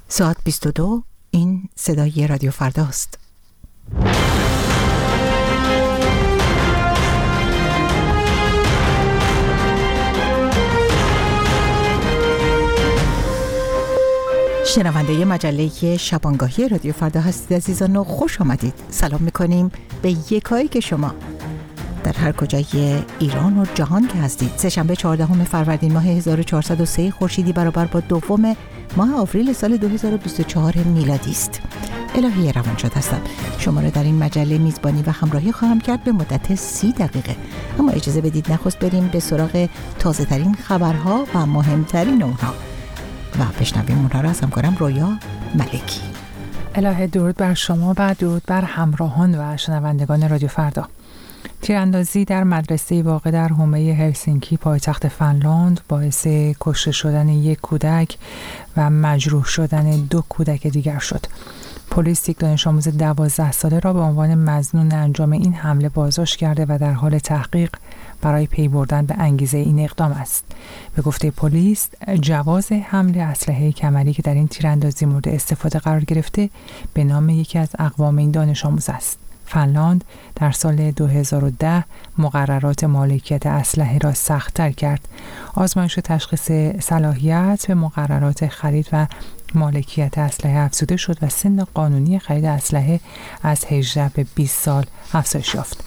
ساعت 22. این صدای رادیو فرداست. شنونده مجله شبانگاهی رادیو فردا هستید عزیزان و خوش آمدید. سلام میکنیم به یکایی که شما در هر کجای ایران و جهان که هستید. سه‌شنبه 14 فروردین ماه 1403 خورشیدی برابر با 2 ماه آوریل سال 2024 میلادی است. الهی روانشاد هستم. شما را در این مجله میزبانی و همراهی خواهم کرد به مدت 30 دقیقه. اما اجازه بدید نخست بریم به سراغ تازه ترین خبرها و مهمترین اونها و بشنویم اونها را از همکارم رویا ملکی. الهی درود بر شما و درود بر همراهان و شنوندگان رادیو فردا. تیراندازی در مدرسه واقع در حومه هلسینکی پایتخت فنلاند باعث کشته شدن یک کودک و مجروح شدن 2 کودک دیگر شد. پلیس یک دانش آموز 12 ساله را به عنوان مظنون انجام این حمله بازداشت کرده و در حال تحقیق برای پی بردن به انگیزه این اقدام است. به گفته پلیس، جواز حمل اسلحه کمری که در این تیراندازی مورد استفاده قرار گرفته به نام یکی از اقوام این دانش آموز است. فنلاند در سال 2010 مقررات مالکیت اسلحه را سخت‌تر کرد. آزمایش تشخیص صلاحیت به مقررات خرید و مالکیت اسلحه افزوده شد و سن قانونی خرید اسلحه از 18 به 20 سال افزایش یافت.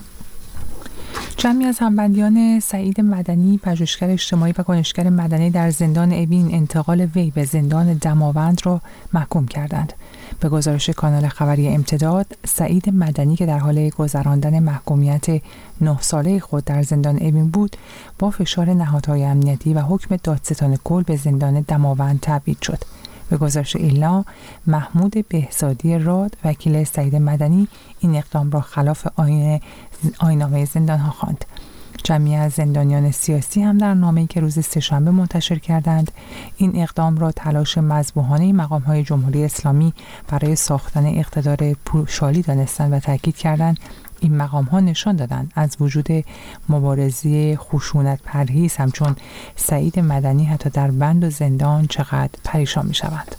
جمعی از همبندیان سعید مدنی، پژوهشگر اجتماعی و کنشگر مدنی در زندان اوین انتقال وی به زندان دماوند را محکوم کردند. به گزارش کانال خبری امتداد، سعید مدنی که در حال گذراندن محکومیت 9 ساله خود در زندان اوین بود، با فشار نهادهای امنیتی و حکم دادستان کل به زندان دماوند تبعید شد. به گزارش ایلنا، محمود بهزادی راد، وکیل سعید مدنی، این اقدام را خلاف آیین‌نامه زندان‌ها خواند. جمعی از زندانیان سیاسی هم در نامه‌ای که روز سه‌شنبه منتشر کردند، این اقدام را تلاش مذبوحانه مقام‌های جمهوری اسلامی برای ساختن اقتدار پوشالی دانستند و تاکید کردند این مقام‌ها نشان دادند از وجود مبارزی خشونت پرهیز همچون سعید مدنی حتی در بند و زندان چقدر پریشان می‌شوند.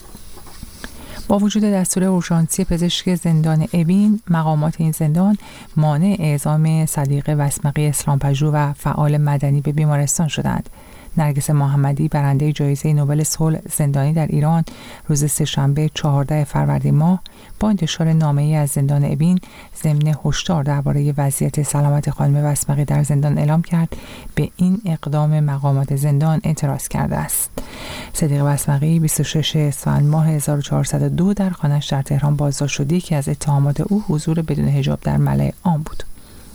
با وجود دستور اورژانسی پزشک زندان اوین، مقامات این زندان مانع اعزام صدیق وسمقی اسلام‌پژوه و فعال مدنی به بیمارستان شدند. نرگس محمدی، برنده جایزه نوبل صلح زندانی در ایران، روز سه‌شنبه 14 فروردین ماه با انتشار نامه‌ای از زندان اوین ضمن هشدار درباره وضعیت سلامت خانم وسمقی در زندان اعلام کرد به این اقدام مقامات زندان اعتراض کرده است. صدیق وسمقی 26 اسفند ماه 1402 در خانه‌اش در تهران بازداشت شد که از اتهامات او حضور بدون حجاب در ملأ عام بود.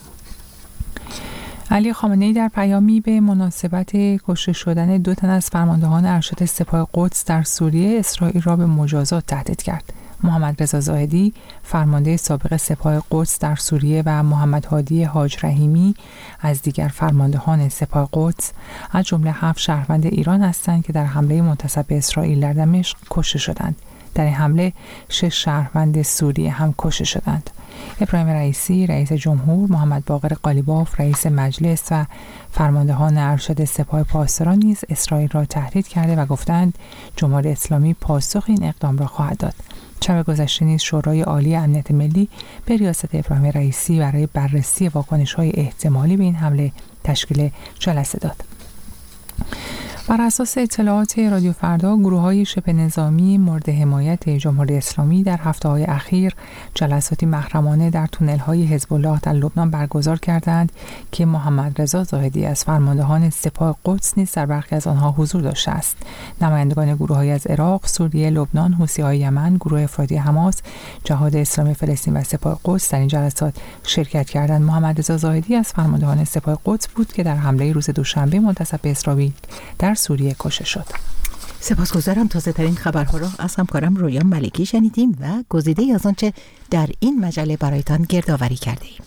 علی خامنه‌ای در پیامی به مناسبت کشته شدن 2 تن از فرماندهان ارشد سپاه قدس در سوریه، اسرائیل را به مجازات تهدید کرد. محمد رضا زاهدی، فرمانده سابق سپاه قدس در سوریه، و محمد هادی حاج رحیمی از دیگر فرماندهان سپاه قدس از جمله 7 شهروند ایران هستند که در حمله منتصب به اسرائیل در دمشق کشته شدند. در این حمله 6 شهروند سوریه هم کشته شدند. ابراهیم رئیسی، رئیس جمهور، محمد باقر قالیباف، رئیس مجلس و فرماندهان ارشد سپاه پاسداران نیز اسرائیل را تهدید کرده و گفتند جمهوری اسلامی پاسخ این اقدام را خواهد داد. شب گذشته نیز شورای عالی امنیت ملی به ریاست ابراهیم رئیسی برای بررسی واکنش‌های احتمالی به این حمله تشکیل جلسه داد. بر اساس اطلاعات رادیو فردا، گروه‌های شبه نظامی مورد حمایت جمهوری اسلامی در هفته‌های اخیر جلساتی محرمانه در تونل‌های حزب الله در لبنان برگزار کردند که محمد رضا زاهدی از فرماندهان سپاه قدس نیز در برخی از آنها حضور داشته است. نمایندگان گروه‌های از عراق، سوریه، لبنان، حوثی‌های یمن، گروه افراطی حماس، جهاد اسلامی فلسطین و سپاه قدس در این جلسات شرکت کردند. محمد رضا زاهدی از فرماندهان سپاه قدس بود که در حمله روز دوشنبه منتصب به اسرائیل در سوریه کشته شد. سپاسگزارم. تازه ترین خبرها را از همکارم رویا ملکی شنیدیم و گزیده‌ای از آنچه در این مجله برایتان گردآوری کرده ایم.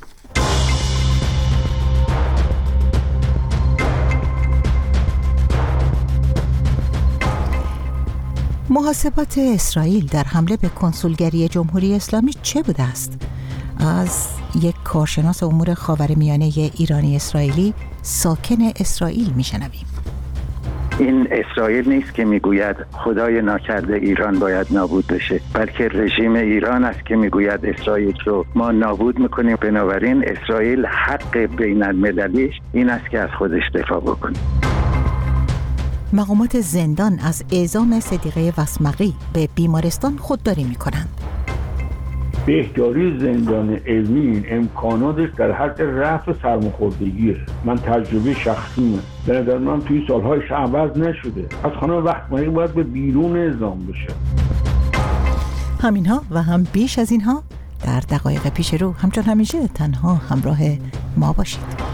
محاسبات اسرائیل در حمله به کنسولگری جمهوری اسلامی چه بوده است؟ از یک کارشناس امور خاورمیانه ایرانی اسرائیلی ساکن اسرائیل میشنویم. این اسرائیل نیست که میگوید خدای ناکرده ایران باید نابود بشه، بلکه رژیم ایران است که میگوید اسرائیل رو ما نابود میکنیم. بنابراین اسرائیل حق بین المللیش این است که از خودش دفاع بکنه. مقامات زندان از اعزام صدیقه وسمقی به بیمارستان خودداری میکنند. بهداری زندان اوین امکاناتش در حد رفع سرماخوردگیه. من تجربه شخصیمه، به نظر من توی سالهایش عوض نشده. از خانه وقتمایی باید به بیرون اعزام بشه. همینها و هم بیش از اینها در دقایق پیش رو. همچون همیشه تنها همراه ما باشید.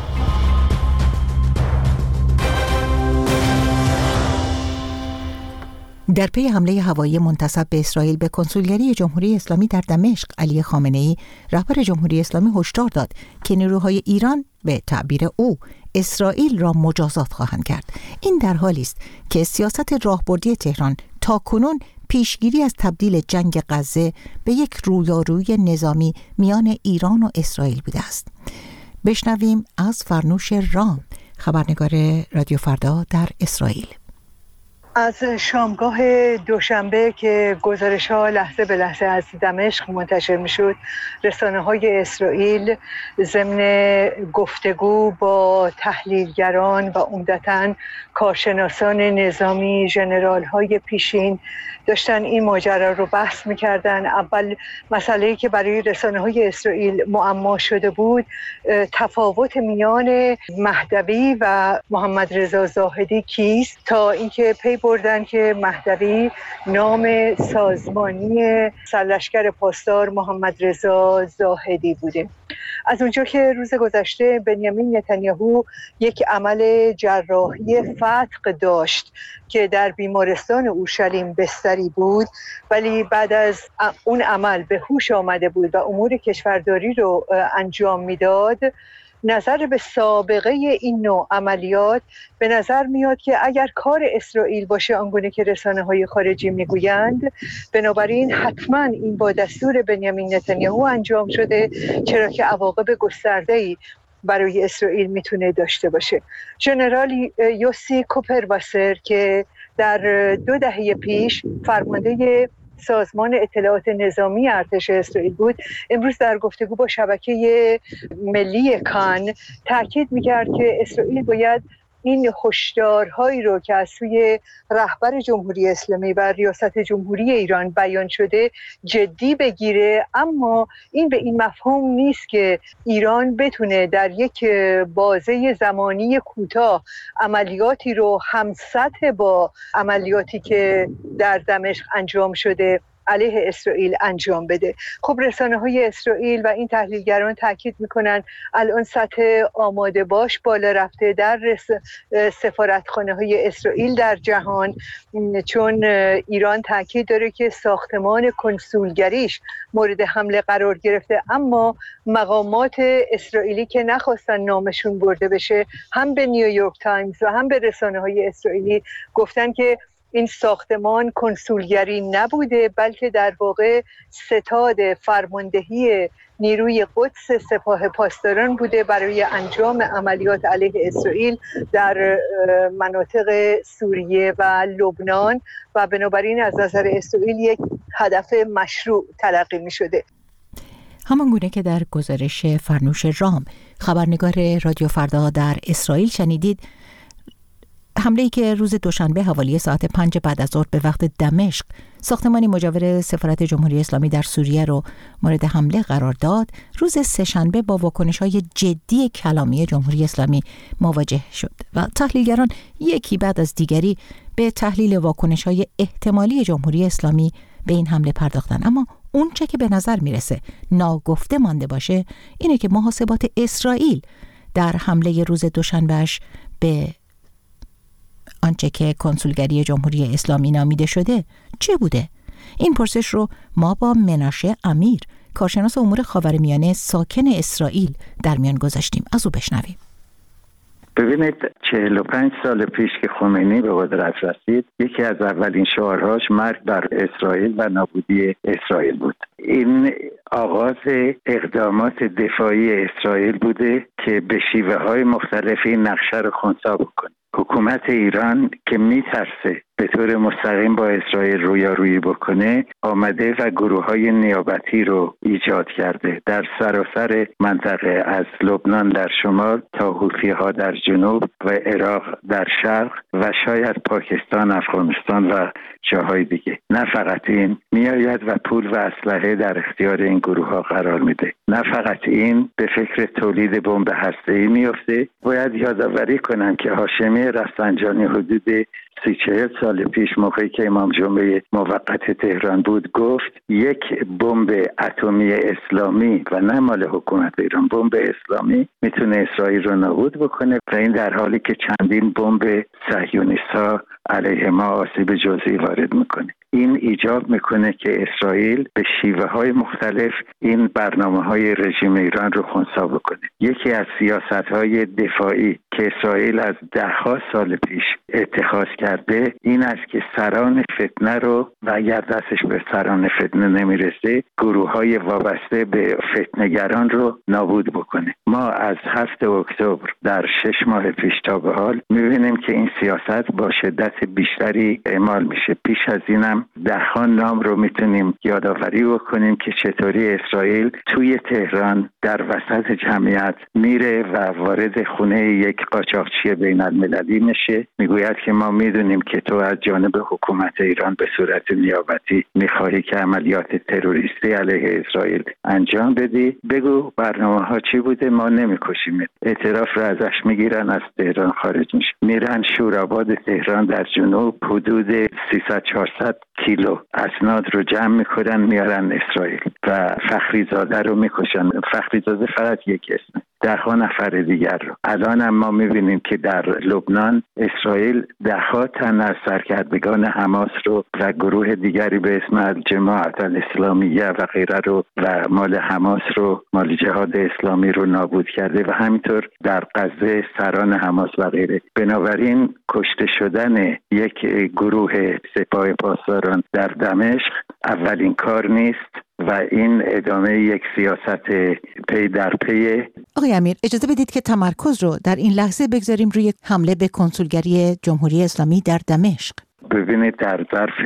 در پی حمله هوایی منتسب به اسرائیل به کنسولگری جمهوری اسلامی در دمشق، علی خامنه‌ای رهبر جمهوری اسلامی هشدار داد که نیروهای ایران به تعبیر او اسرائیل را مجازات خواهند کرد. این در حالی است که سیاست راهبردی تهران تاکنون پیشگیری از تبدیل جنگ غزه به یک رویارویی نظامی میان ایران و اسرائیل بوده است. بشنویم از فرنوش رام، خبرنگار رادیو فردا در اسرائیل. از شامگاه دوشنبه که گزارش‌ها لحظه به لحظه از دمشق منتشر می‌شد، رسانه‌های اسرائیل ضمن گفتگو با تحلیلگران و عمدتاً کارشناسان نظامی، ژنرال‌های پیشین داشتن این ماجرا رو بحث می‌کردن. اول مسئله‌ای که برای رسانه‌های اسرائیل معما شده بود، تفاوت میان مهدوی و محمد رضا زاهدی کیست، تا اینکه پی بردن که مهدوی نام سازمانی سرلشکر پاسدار محمد رضا زاهدی بوده. از اونجا که روز گذشته بنیامین نتانیاهو یک عمل جراحی فتق داشت که در بیمارستان اورشلیم بستری بود، ولی بعد از اون عمل به هوش آمده بود و امور کشورداری رو انجام میداد، نظر به سابقه این نوع عملیات به نظر میاد که اگر کار اسرائیل باشه آنگونه که رسانه‌های خارجی میگویند، بنابراین حتما این با دستور بنیامین نتانیاهو انجام شده، چرا که عواقب گسترده‌ای برای اسرائیل میتونه داشته باشه. ژنرال یوسی کوپرواسر که در 2 دهه پیش فرمانده سازمان اطلاعات نظامی ارتش اسرائیل بود، امروز در گفتگو با شبکه ملی کان تاکید می‌کرد که اسرائیل باید این هشدارهایی رو که از سوی رهبر جمهوری اسلامی و ریاست جمهوری ایران بیان شده جدی بگیره، اما این به این مفهوم نیست که ایران بتونه در یک بازه زمانی کوتاه عملیاتی رو همسطح با عملیاتی که در دمشق انجام شده علیه اسرائیل انجام بده. خب رسانه‌های اسرائیل و این تحلیلگران تاکید میکنن الان سطح آماده باش بالا رفته در سفارتخانه‌های اسرائیل در جهان، چون ایران تاکید داره که ساختمان کنسولگریش مورد حمله قرار گرفته، اما مقامات اسرائیلی که نخواستن نامشون برده بشه هم به نیویورک تایمز و هم به رسانه‌های اسرائیلی گفتن که این ساختمان کنسولگری نبوده، بلکه در واقع ستاد فرماندهی نیروی قدس سپاه پاسداران بوده برای انجام عملیات علیه اسرائیل در مناطق سوریه و لبنان و بنابراین از نظر اسرائیل یک هدف مشروع تلقی می شده. همان گونه که در گزارش فرنوش رام، خبرنگار رادیو فردا در اسرائیل شنیدید، حمله‌ای که روز دوشنبه حوالی ساعت 5 بعد از ظهر به وقت دمشق ساختمانی مجاور سفارت جمهوری اسلامی در سوریه رو مورد حمله قرار داد، روز سه‌شنبه با واکنش‌های جدی کلامی جمهوری اسلامی مواجه شد و تحلیلگران یکی بعد از دیگری به تحلیل واکنش‌های احتمالی جمهوری اسلامی به این حمله پرداختن. اما اون چه که به نظر میرسه ناگفته مانده باشه اینه که محاسبات اسرائیل در حمله روز دوشنبهش به آنچه که کنسولگری جمهوری اسلامی نامیده شده چه بوده؟ این پرسش رو ما با مناشه امیر، کارشناس امور خاورمیانه ساکن اسرائیل، در میان گذاشتیم. از او بشنویم. ببینید 45 سال پیش که خمینی به قدرت رسید، یکی از اولین شعارهاش مرگ بر اسرائیل و نابودی اسرائیل بود. این آغاز اقدامات دفاعی اسرائیل بوده که به شیوه‌های مختلفی نقشه رو خنثی بکنه. حکومت ایران که میترسه به طور مستقیم با اسرائیل رویارویی بکنه آمده و گروه‌های نیابتی رو ایجاد کرده در سراسر منطقه، از لبنان در شمال تا حوثی‌ها در جنوب و عراق در شرق و شاید پاکستان، افغانستان و جاهای دیگه. نه فقط این، میآید و پول و اسلحه در اختیار این گروه‌ها قرار میده. نه فقط این، به فکر تولید بمب هسته‌ای میفته. باید یادآوری کنم که هاشمی رفسنجانی حدود 30-40 سال پیش موقعی که امام جمعه موقت تهران بود گفت یک بمب اتمی اسلامی و نه مال حکومت ایران، بمب اسلامی میتونه اسرائیل رو نابود بکنه و این در حالی که چندین بمب صهیونیست‌ها علیه ما آسیب جزئی وارد میکنه. این ایجاب میکنه که اسرائیل به شیوه‌های مختلف این برنامه‌های رژیم ایران رو خنثی بکنه. یکی از سیاست‌های دفاعی که اسرائیل از ده‌ها سال پیش اتخاذ کرده این است که سران فتنه رو و اگر دستش به سران فتنه نمیرسه گروه‌های وابسته به فتنه‌گران رو نابود بکنه. ما از 7 اکتبر در 6 ماه پیش تا به حال می‌بینیم که این سیاست با شدت بیشتری اعمال میشه. پیش از اینم ده‌ها نام رو میتونیم یادآوری بکنیم که چطوری اسرائیل توی تهران در وسط جمعیت میره و وارد خونه یک قاچاقچی بین المللی میشه، میگوید که ما میدونیم که تو از جانب حکومت ایران به صورت نیابتی میخواهی که عملیات تروریستی علیه اسرائیل انجام بدی، بگو برنامه ها چی بوده، ما نمیکشیم. اعتراف رو ازش میگیرن، از تهران خارج میشه، میرن شوراباد تهران در جنوب حدود 300-400 کیلو اسناد رو جمع میکنن میارن اسرائیل و فخری زاده رو میکشن. فخری زاده فقط یک اسم، 10 نفر دیگر رو. الان هم ما میبینیم که در لبنان اسرائیل 10 تن از سرکردگان حماس رو و گروه دیگری به اسم الجماعت الاسلامیه و غیره رو و مال حماس رو، مال جهاد اسلامی رو نابود کرده و همینطور در غزه سران حماس و غیره. بنابراین کشته شدن یک گروه سپاه پاسداران در دمشق اولین کار نیست و این ادامه یک سیاست پی در پی. آقای امیر، اجازه بدید که تمرکز رو در این لحظه بگذاریم روی حمله به کنسولگری جمهوری اسلامی در دمشق. ببینید در ظرف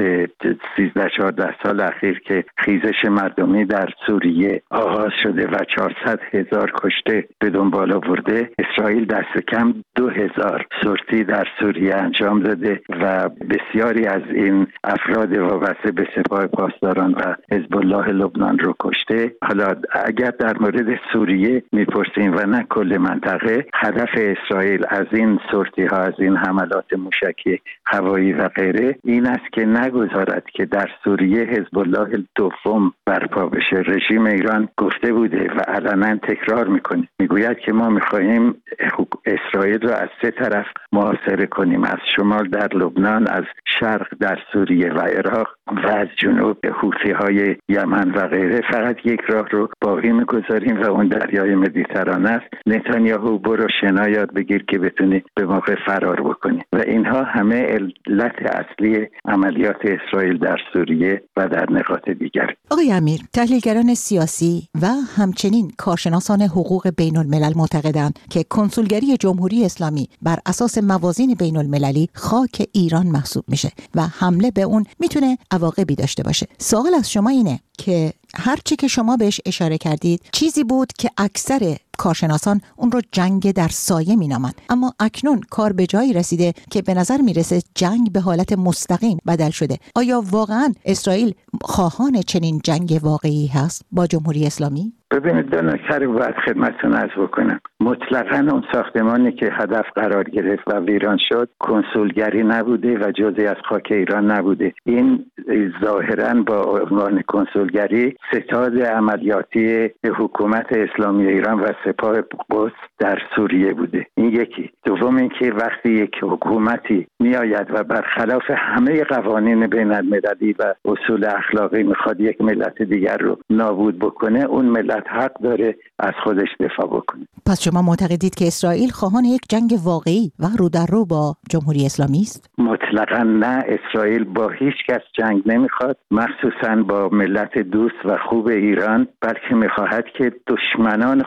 13-14 سال اخیر که خیزش مردمی در سوریه آغاز شده و 400,000 کشته به دنبال آورده، اسرائیل دست کم 2,000 سورتی در سوریه انجام داده و بسیاری از این افراد وابسته به سپاه پاسداران و حزب الله لبنان رو کشته. حالا اگر در مورد سوریه میپرسیم و نه کل منطقه، هدف اسرائیل از این سورتی ها، از این حملات موشکی هوایی و غیره این است که نگذارد که در سوریه حزب الله دوم برپا بشه. رژیم ایران گفته بوده و علنا تکرار میکنه، میگوید که ما میخواهیم اسرائیل را از 3 طرف محاصره کنیم، از شمال در لبنان، از شرق در سوریه و عراق و از جنوب حوثی‌های یمن و غیره. فقط یک راه رو باقی میگذاریم و اون دریای مدیترانه است. نتانیاهو برو شنا یاد بگیر که بتونی به موقع فرار بکنی. و اینها همه علت اصلی عملیات اسرائیل در سوریه و در نقاط دیگر. آقای امیر، تحلیلگران سیاسی و همچنین کارشناسان حقوق بین الملل معتقدند که کنسولگری جمهوری اسلامی بر اساس موازین بین المللی خاک ایران محسوب میشه و حمله به اون میتونه عواقبی داشته باشه. سوال از شما اینه که هرچی که شما بهش اشاره کردید چیزی بود که اکثر کارشناسان اون رو جنگ در سایه مینامند، اما اکنون کار به جایی رسیده که به نظر میرسه جنگ به حالت مستقیم بدل شده. آیا واقعا اسرائیل خواهان چنین جنگ واقعی هست با جمهوری اسلامی؟ ببینید دو نکته رو باید خدمتتون عرض بکنم. مطلقاً اون ساختمانی که هدف قرار گرفت و ویران شد کنسولگری نبوده و جزئی از خاک ایران نبوده. این ظاهراً با عنوان کنسولگری ستاد عملیاتی حکومت اسلامی ایران و سپاه قدس در سوریه بوده. این یکی. دوم اینکه وقتی یک حکومتی میآید و برخلاف همه قوانین بین المللی و اصول اخلاقی میخواد یک ملت دیگر رو نابود بکنه، اون ملت حق داره از خودش دفاع بکنه. پس شما معتقدید که اسرائیل خواهان یک جنگ واقعی و رو در رو با جمهوری اسلامی است؟ مطلقاً نه. اسرائیل با هیچ کس جنگ نمیخواد، مخصوصاً با ملت دوست و خوب ایران، بلکه میخواهد که دشمنان خودش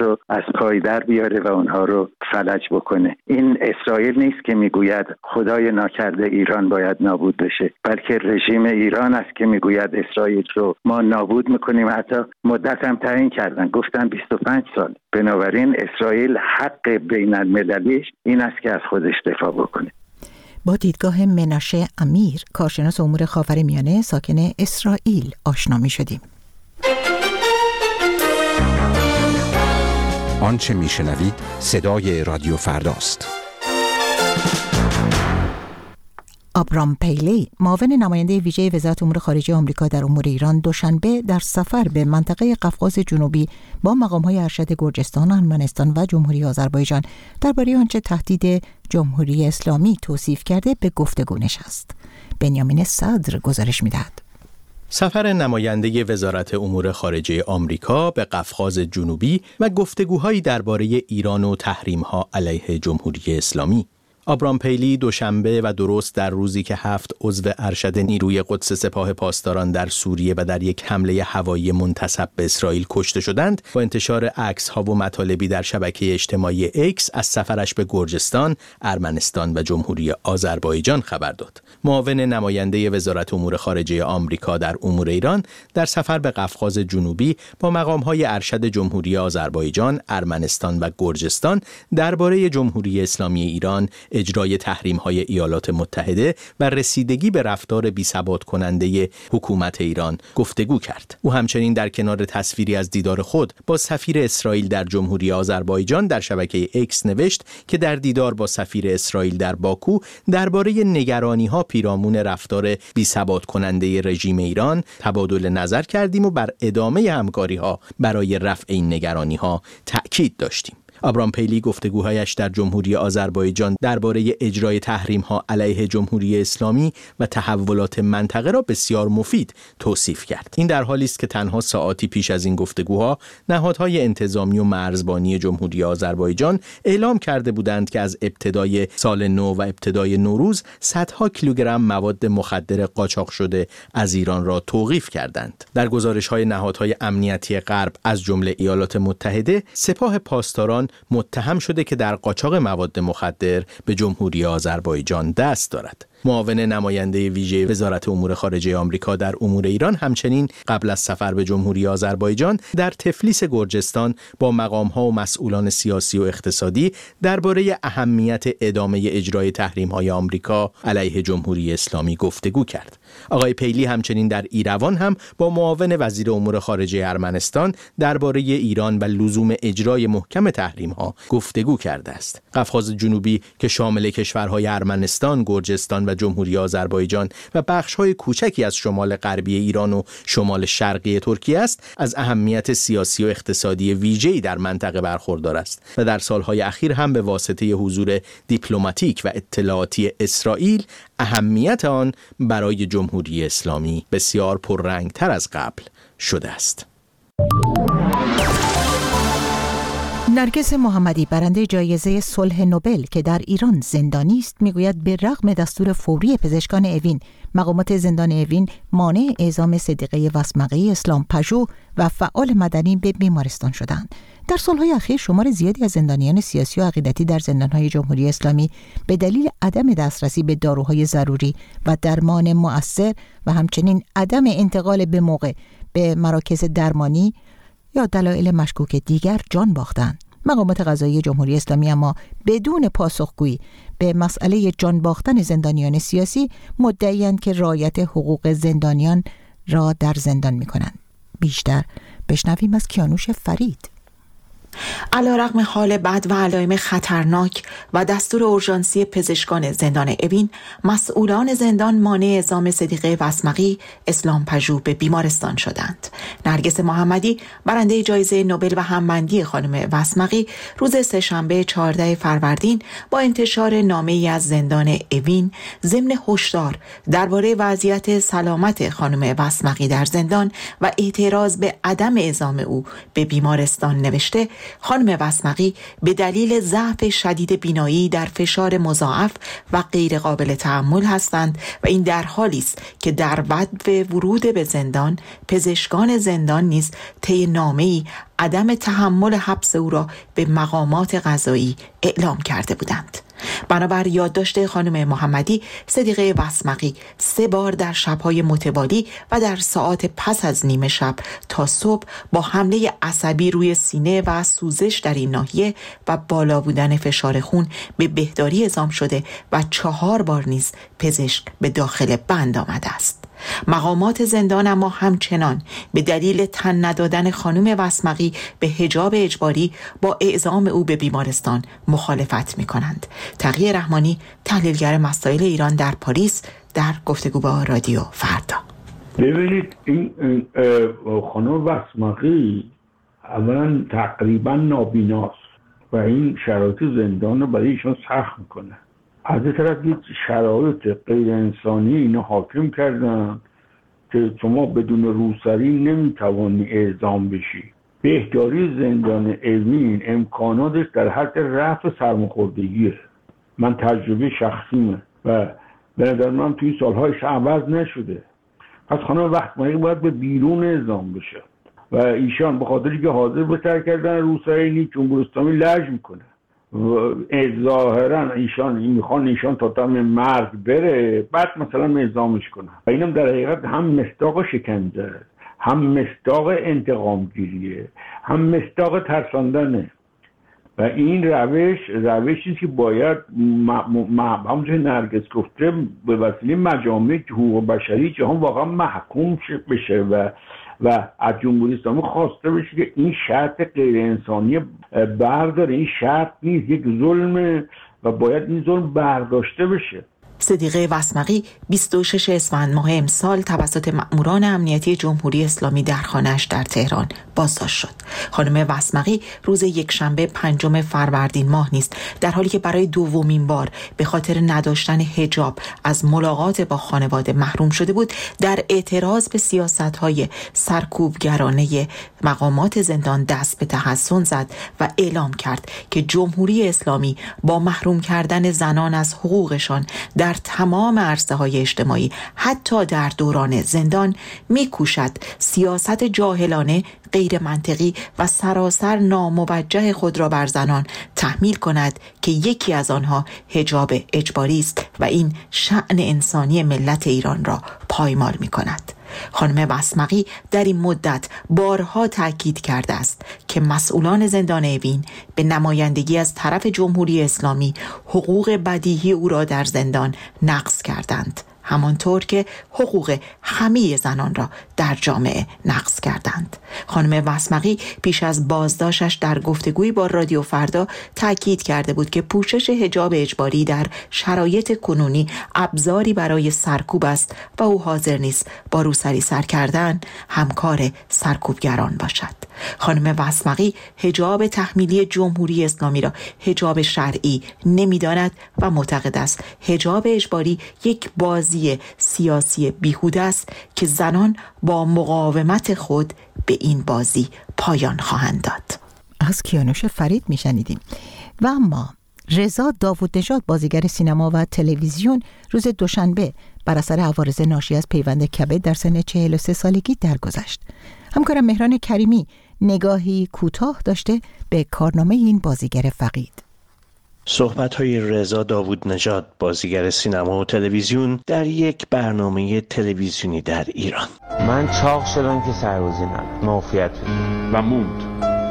رو از پای در بیاره و اونها رو فلج بکنه. این اسرائیل نیست که میگوید خدای ناکرده ایران باید نابود بشه، بلکه رژیم ایران است که میگوید اسرائیل رو ما نابود میکنیم. حتی مدت هم تعیین کردن، گفتن 25 سال. بنابراین اسرائیل حق بین المللیش این است که از خودش دفاع بکنه. با دیدگاه مناشه امیر، کارشناس امور خاورمیانه ساکن اسرائیل، آشنا می‌شدیم. آنچه میشنوید صدای رادیو فرداست. آبرام پیلی، معاون نماینده ویژه وزارت امور خارجه آمریکا در امور ایران، دوشنبه در سفر به منطقه قفقاز جنوبی با مقام‌های ارشد گرجستان، ارمنستان و جمهوری آذربایجان درباره آنچه تهدید جمهوری اسلامی توصیف کرده به گفتگو نشست. بنیامین صدر گزارش می‌دهد. سفر نماینده وزارت امور خارجه آمریکا به قفقاز جنوبی و گفتگوهایی درباره ایران و تحریم‌ها علیه جمهوری اسلامی. آبرام پیلی دوشنبه و درست در روزی که 7 عضو ارشد نیروی قدس سپاه پاسداران در سوریه و در یک حمله هوایی منتسب به اسرائیل کشته شدند، با انتشار عکس‌ها و مطالبی در شبکه اجتماعی اکس از سفرش به گرجستان، ارمنستان و جمهوری آذربایجان خبر داد. معاون نماینده وزارت امور خارجه آمریکا در امور ایران در سفر به قفقاز جنوبی با مقام‌های ارشد جمهوری آذربایجان، ارمنستان و گرجستان درباره جمهوری اسلامی ایران، اجرای تحریم‌های ایالات متحده و رسیدگی به رفتار بی‌ثبات کننده حکومت ایران گفتگو کرد. او همچنین در کنار تصویری از دیدار خود با سفیر اسرائیل در جمهوری آذربایجان در شبکه اکس نوشت که در دیدار با سفیر اسرائیل در باکو درباره نگرانی‌ها پیرامون رفتار بی‌ثبات کننده رژیم ایران تبادل نظر کردیم و بر ادامه همکاری‌ها برای رفع این نگرانی‌ها تأکید داشتیم. آبرام پیلی گفتگوهایش در جمهوری آذربایجان درباره اجرای تحریم‌ها علیه جمهوری اسلامی و تحولات منطقه را بسیار مفید توصیف کرد. این در حالی است که تنها ساعاتی پیش از این گفتگوها نهادهای انتظامی و مرزبانی جمهوری آذربایجان اعلام کرده بودند که از ابتدای سال نو و ابتدای نوروز صدها کیلوگرم مواد مخدر قاچاق شده از ایران را توقیف کردند. در گزارش‌های نهادهای امنیتی غرب از جمله ایالات متحده، سپاه پاسداران متهم شده که در قاچاق مواد مخدر به جمهوری آذربایجان دست دارد. معاون نماینده ویژه وزارت امور خارجه آمریکا در امور ایران همچنین قبل از سفر به جمهوری آذربایجان در تفلیس گرجستان با مقام‌ها و مسئولان سیاسی و اقتصادی درباره اهمیت ادامه اجرای تحریم‌های آمریکا علیه جمهوری اسلامی گفتگو کرد. آقای پیلی همچنین در ایروان هم با معاون وزیر امور خارجه ارمنستان درباره ایران و لزوم اجرای محکم تحریم‌ها گفتگو کرده است. قفقاز جنوبی که شامل کشورهای ارمنستان، گرجستان و جمهوری آذربایجان و بخش‌های کوچکی از شمال غربی ایران و شمال شرقی ترکیه است، از اهمیت سیاسی و اقتصادی ویژه‌ای در منطقه برخوردار است و در سالهای اخیر هم به واسطه حضور دیپلماتیک و اطلاعاتی اسرائیل اهمیت آن برای جمهوری اسلامی بسیار پررنگ‌تر از قبل شده است. نرگس محمدی، برنده جایزه صلح نوبل که در ایران زندانی است، میگوید به رغم دستور فوری پزشکان اوین، مقامات زندان اوین مانع اعزام صدیقه وسمقی، اسلام پژوه و فعال مدنی به بیمارستان شدند. در سالهای اخیر شمار زیادی از زندانیان سیاسی و عقیدتی در زندانهای جمهوری اسلامی به دلیل عدم دسترسی به داروهای ضروری و درمان مؤثر و همچنین عدم انتقال به موقع به مراکز درمانی یا دلایل مشکوک دیگر جان باختند. مقامات قضایی جمهوری اسلامی اما بدون پاسخگویی به مسئله جان باختن زندانیان سیاسی مدعی‌اند که رعایت حقوق زندانیان را در زندان می‌کنند. بیشتر بشنویم از کیانوش فرید. علیرغم حال بد و علائم خطرناک و دستور اورژانسی پزشکان زندان اوین، مسئولان زندان مانع اعزام صدیقه وسمقی، اسلام پژوه به بیمارستان شدند. نرگس محمدی، برنده جایزه نوبل و همبندی خانم وسمقی، روز سه‌شنبه 14 فروردین با انتشار نامه‌ای از زندان اوین ضمن هشدار درباره وضعیت سلامت خانم وسمقی در زندان و اعتراض به عدم اعزام او به بیمارستان نوشته خانم وسمقی به دلیل ضعف شدید بینایی در فشار مضاعف و غیر قابل تحمل هستند و این در حالی است که در بدو ورود به زندان پزشکان زندان نیز طی نامه‌ای عدم تحمل حبس او را به مقامات قضایی اعلام کرده بودند. بنابر یادداشت خانم محمدی، صدیقه وسمقی 3 بار در شب‌های متوالی و در ساعات پس از نیمه شب تا صبح با حمله عصبی روی سینه و سوزش در این ناحیه و بالا بودن فشار خون به بهداری اعزام شده و 4 بار نیز پزشک به داخل بند آمده است. مقامات زندان اما همچنان به دلیل تن ندادن خانم وسمقی به حجاب اجباری با اعزام او به بیمارستان مخالفت می کنند. تقی رحمانی، تحلیلگر مسائل ایران در پاریس، در گفتگو با رادیو فردا. ببینید این خانم وسمقی اولا تقریبا نابیناست و این شرایط زندان رو برای ایشان سخت میکنه. از این طرف یک شرایط غیر انسانی اینا حاکم کردن که شما بدون روسری نمیتوانی اعزام بشی. بهداری زندان اوین امکاناتش در حد رفع سرماخوردگیه. من تجربه شخصیمه و به نظر من توی سالهایش عوض نشده. پس خانم وسمقی باید به بیرون اعزام بشه و ایشان به خاطری که حاضر به ترک کردن روسری جمهوری اسلامی لج میکنه. ظاهرا میخوان ایشان تا دم مرگ بره، بعد مثلا اعزامش کنن و اینم در حقیقت هم مصداق شکنجه، هم مصداق انتقام گیریه، هم مصداق ترساندنه و این روشی که باید همونجور نرگس گفته به وسیله مجامع حقوق بشری جهان واقعا محکوم بشه و از جمهوری اسلامی خواسته بشه که این شرط غیر انسانی برداره. این شرط نیست، یک ظلمه و باید این ظلم برداشته بشه. صدیقه وسمقی 26 اسفند ماه امسال توسط مأموران امنیتی جمهوری اسلامی در خانه‌اش در تهران بازداشت شد. خانم وسمقی روز یکشنبه 5 فروردین ماه نیست، در حالی که برای دومین بار به خاطر نداشتن حجاب از ملاقات با خانواده محروم شده بود، در اعتراض به سیاست‌های سرکوبگرانه مقامات زندان دست به تحصن زد و اعلام کرد که جمهوری اسلامی با محروم کردن زنان از حقوقشان در تمام عرصه‌های اجتماعی حتی در دوران زندان می‌کوشد سیاست جاهلانه، غیر منطقی و سراسر ناموجه خود را بر زنان تحمیل کند که یکی از آنها حجاب اجباری است و این شأن انسانی ملت ایران را پایمال می‌کند. خانم وسمقی در این مدت بارها تاکید کرده است که مسئولان زندان اوین به نمایندگی از طرف جمهوری اسلامی حقوق بدیهی او را در زندان نقض کردند، همانطور که حقوق همه زنان را در جامعه نقض کردند. خانم وسمقی پیش از بازداشتش در گفتگویی با رادیو فردا تاکید کرده بود که پوشش حجاب اجباری در شرایط کنونی ابزاری برای سرکوب است و او حاضر نیست با روسری سر کردن همکار سرکوبگران باشد. خانم وسمقی حجاب تحمیلی جمهوری اسلامی را حجاب شرعی نمی‌داند و معتقد است حجاب اجباری یک بازی سیاسی بیهوده است که زنان با مقاومت خود به این بازی پایان خواهند داد. از کیانوش فرید میشنیدیم. و اما رضا داوودنژاد، بازیگر سینما و تلویزیون، روز دوشنبه بر اثر عوارض ناشی از پیوند کبد در سن 43 سالگی درگذشت. همکارم مهران کریمی نگاهی کوتاه داشته به کارنامه این بازیگر فقید. صحبت‌های رضا داوودنژاد، بازیگر سینما و تلویزیون، در یک برنامه تلویزیونی در ایران. من چاق شدم که سربازی ندارم، معافیت و موند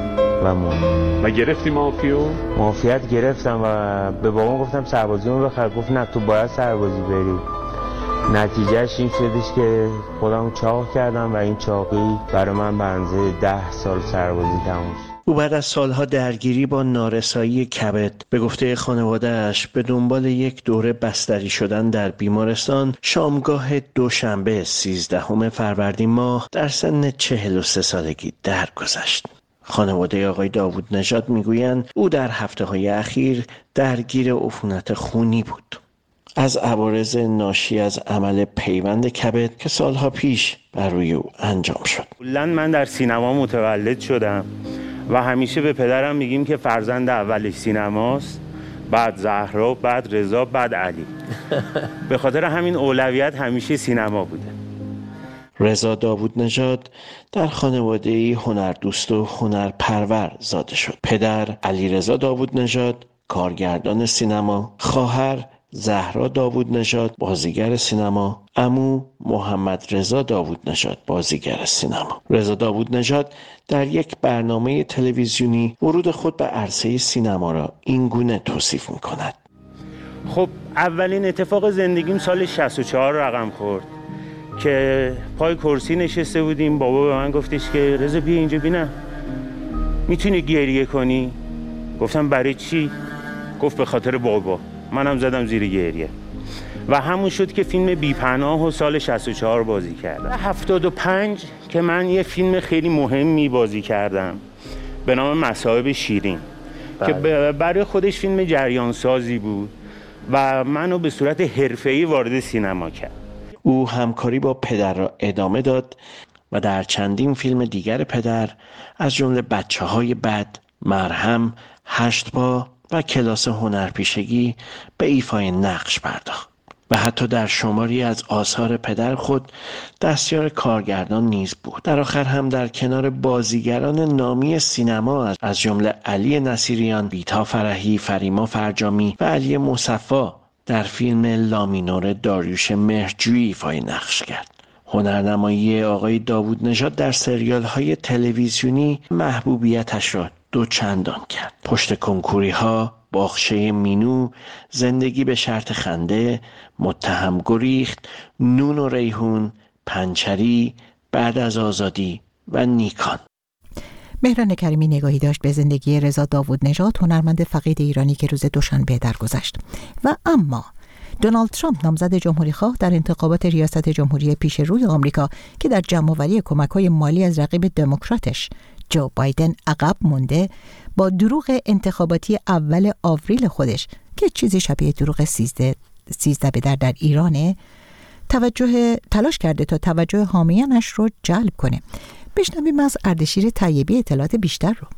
و گرفتی معافیت گرفتم و به بابام گفتم سربازیمو بخر، گفت نه تو باید سربازی بری. نتیجهش این شدش که خودم چاق کردم و این چاقی برای من به اندازه 10 سال سربازی تموم شد. او بعد از سالها درگیری با نارسایی کبد به گفته خانواده‌اش به دنبال یک دوره بستری شدن در بیمارستان شامگاه دوشنبه 13 فروردین ماه در سن 43 سالگی درگذشت. خانواده آقای داوودنژاد میگویند او در هفته‌های اخیر درگیر عفونت خونی بود. از عوارض ناشی از عمل پیوند کبد که سالها پیش بر روی او انجام شد. من در سینما متولد شدم و همیشه به پدرم میگیم که فرزند اولش سینماست، بعد زهرا، بعد رضا، بعد علی. به خاطر همین اولویت همیشه سینما بوده. رضا داوود نژاد در خانواده‌ای هنردوست و هنرپرور زاده شد. پدر علیرضا داوود نژاد کارگردان سینما، خواهر زهرا داوود نژاد بازیگر سینما، عمو محمد رضا داوود نژاد بازیگر سینما. رضا داوود نژاد در یک برنامه تلویزیونی ورود خود به عرصه سینما را این گونه توصیف می‌کند. خب اولین اتفاق زندگیم سال 64 رقم خورد که پای کرسی نشسته بودیم. بابا به من گفتش که رضا بیا اینجا ببینم، میتونی گریه کنی؟ گفتم برای چی؟ گفت به خاطر بابا. منم زدم زیر گریه و همون شد که فیلم بی‌پناه و سال 64 بازی کردم. 75 که من یه فیلم خیلی مهمی بازی کردم به نام مصائب شیرین که برای خودش فیلم جریان سازی بود و منو به صورت حرفه‌ای وارد سینما کرد. او همکاری با پدر را ادامه داد و در چندین فیلم دیگر پدر از جمله بچه‌های بد، مرهم، 8 پا و کلاس هنرپیشگی به ایفای نقش پرداخت و حتی در شماری از آثار پدر خود دستیار کارگردان نیز بود. در آخر هم در کنار بازیگران نامی سینما از جمله علی نصیریان، بیتا فرحی، فریما فرجامی و علی مصفی در فیلم لامینور داریوش مهرجویی ایفای نقش کرد. هنرنمایی آقای داوود نژاد در سریال‌های تلویزیونی محبوبیتش را دوچندان کرد. پشت کنکوری ها، باغچه مینو، زندگی به شرط خنده، متهم گریخت، نون و ریحون، پنچری، بعد از آزادی و نیکان. مهران کریمی نگاهی داشت به زندگی رضا داوود نژاد، هنرمند فقید ایرانی که روز دوشنبه درگذشت. و اما دونالد ترامپ نامزد جمهوری‌خواه در انتخابات ریاست جمهوری پیش روی آمریکا که در جمع‌آوری کمک‌های مالی از رقیب دموکراتش جو بایدن عقب مونده، با دروغ انتخاباتی اول آوریل خودش که چیزی شبیه دروغ 13 به در ایرانه، تلاش کرده تا توجه حامیانش رو جلب کنه. بشنویم از اردشیر طیبی اطلاعات بیشتر رو.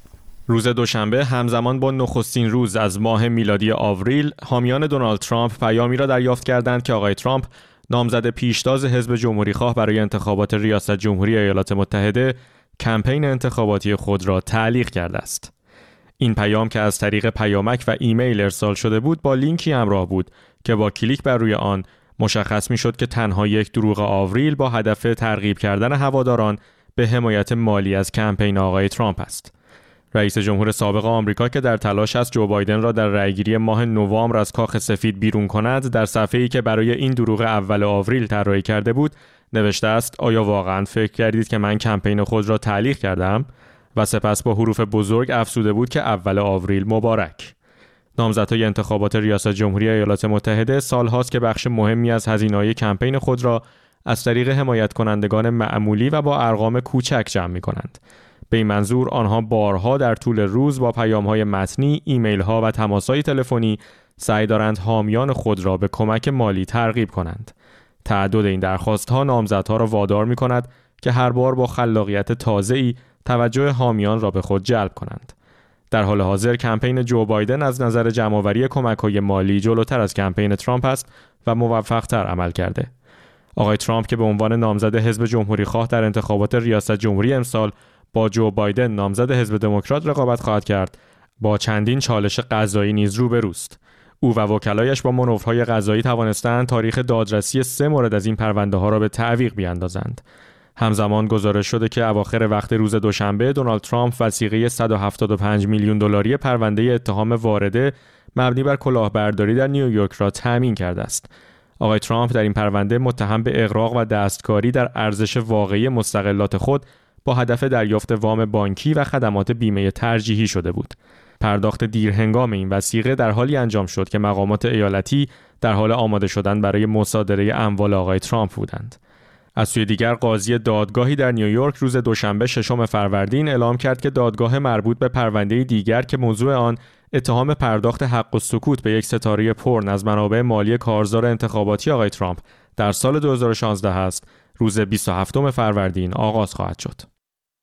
روز دوشنبه همزمان با نخستین روز از ماه میلادی آوریل، حامیان دونالد ترامپ پیامی را دریافت کردند که آقای ترامپ نامزد پیشتاز حزب جمهوری‌خواه برای انتخابات ریاست جمهوری ایالات متحده کمپین انتخاباتی خود را تعلیق کرده است. این پیام که از طریق پیامک و ایمیل ارسال شده بود با لینکی همراه بود که با کلیک بر روی آن مشخص می شد که تنها یک دروغ آوریل با هدف ترغیب کردن هواداران به حمایت مالی از کمپین آقای ترامپ است. رئیس جمهور سابق آمریکا که در تلاش است جو بایدن را در رأیگیری ماه نوامبر از کاخ سفید بیرون کند، در صفحه‌ای که برای این دروغ اول آوریل طراحی کرده بود نوشته است: آیا واقعاً فکر کردید که من کمپین خود را تعلیق کردم؟ و سپس با حروف بزرگ افزوده بود که اول آوریل مبارک. نامزدهای انتخابات ریاست جمهوری ایالات متحده سالهاست که بخش مهمی از هزینه‌های کمپین خود را از طریق حمایت کنندگان معمولی و با ارقام کوچک جمع می‌کنند. به این منظور آنها بارها در طول روز با پیام‌های متنی، ایمیل‌ها و تماس‌های تلفنی سعی دارند حامیان خود را به کمک مالی ترغیب کنند. تعدد این درخواست‌ها نامزدها را وادار می‌کند که هر بار با خلاقیت تازه‌ای توجه حامیان را به خود جلب کنند. در حال حاضر کمپین جو بایدن از نظر جمع‌آوری کمک‌های مالی جلوتر از کمپین ترامپ است و موفق‌تر عمل کرده. آقای ترامپ که به عنوان نامزد حزب جمهوری‌خواه در انتخابات ریاست جمهوری امسال با جو بایدن نامزد حزب دموکرات رقابت خواهد کرد، با چندین چالش قضایی نیز روبروست. او و وکلایش با مانورهای قضایی توانستند تاریخ دادرسی 3 مورد از این پرونده‌ها را به تعویق بیاندازند. همزمان گزارش شده که اواخر وقت روز دوشنبه دونالد ترامپ وثیقه 175 میلیون دلاری پرونده اتهام وارده مبنی بر کلاهبرداری در نیویورک را تامین کرده است. آقای ترامپ در این پرونده متهم به اغراق و دستکاری در ارزش واقعی مستغلات خود با هدف دریافت وام بانکی و خدمات بیمه ترجیحی شده بود. پرداخت دیرهنگام این وثیقه در حالی انجام شد که مقامات ایالتی در حال آماده شدن برای مصادره اموال آقای ترامپ بودند. از سوی دیگر قاضی دادگاهی در نیویورک روز دوشنبه 6 فروردین اعلام کرد که دادگاه مربوط به پرونده دیگر که موضوع آن اتهام پرداخت حق السکوت به یک ستاره پورن از منابع مالی کارزار انتخاباتی آقای ترامپ در سال 2016 است، روز 27 فروردین آغاز خواهد شد.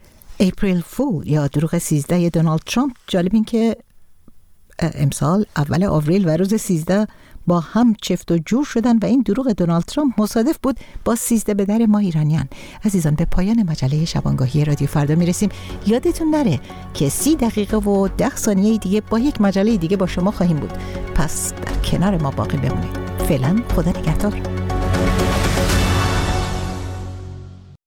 اپریل فول یا دروغ 13 دونالد ترامپ. جالب این که امسال اول آوریل و روز 13 با هم چفت و جور شدن و این دروغ دونالد ترامپ مصادف بود با 13 به در ما ایرانیان. عزیزان، به پایان مجله شبانگاهی رادیو فردا میرسیم. یادتون نره که 30 دقیقه و 10 ثانیه دیگه با یک مجله دیگه با شما خواهیم بود. پس در کنار ما باقی بمونید. فعلا خدا نگهدار.